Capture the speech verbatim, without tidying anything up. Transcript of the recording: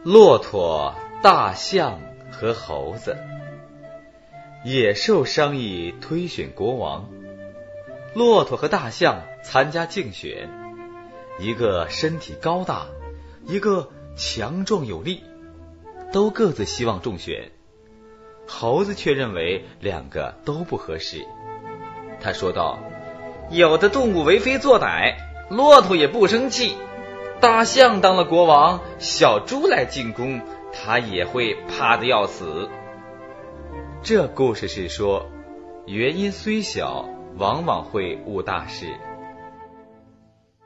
骆驼、大象和猴子。野兽商议推选国王，骆驼和大象参加竞选，一个身体高大，一个强壮有力，都各自希望中选。猴子却认为两个都不合适，他说道：有的动物为非作歹，骆驼也不生气，大象当了国王，小猪来进宫，他也会怕得要死。这故事是说，原因虽小，往往会误大事。